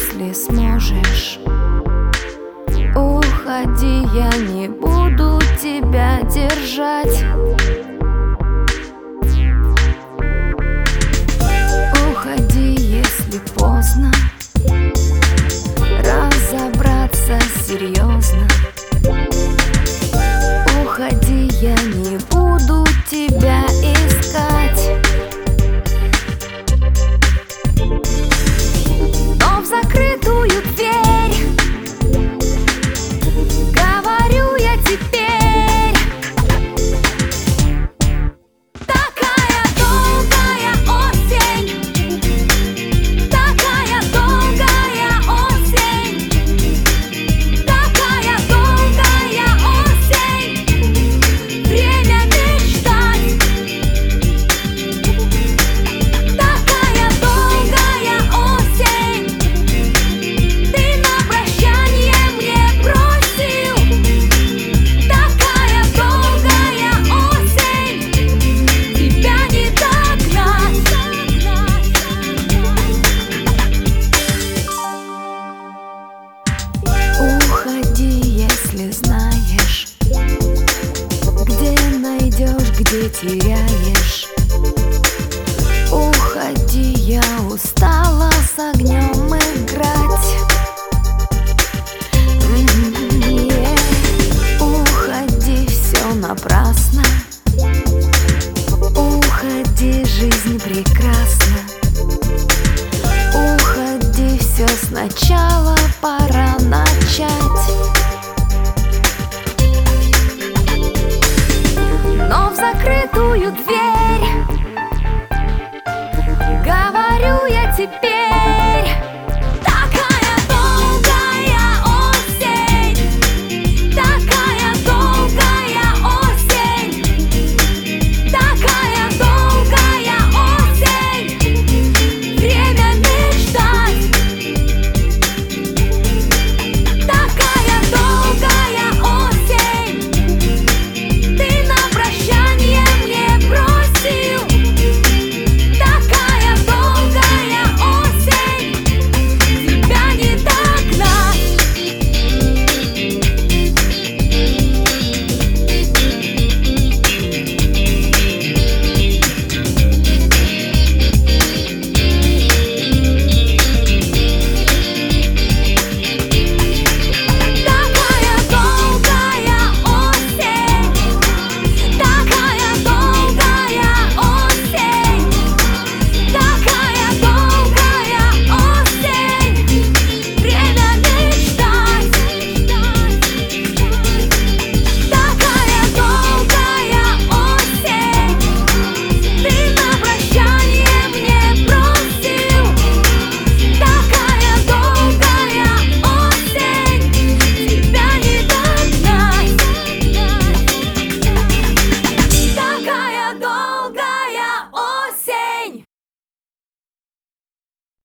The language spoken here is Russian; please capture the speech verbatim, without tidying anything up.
если сможешь. Уходи, я не буду тебя держать. Уходи, если поздно разобраться серьезно. Уходи, я не буду тебя искать. Но в закрытую дверь говорю я теперь. Такая долгая осень, такая долгая осень, такая долгая осень. Время мечтать. Такая долгая осень. Ты на прощанье мне бросил. Такая долгая осень. Тебя не догнать. Уходи, если знаешь, где найдешь, где теряешь. Уходи, я устала с огнем играть. М, е. Уходи, все напрасно. Уходи, жизнь прекрасна. Уходи, все сначала пора.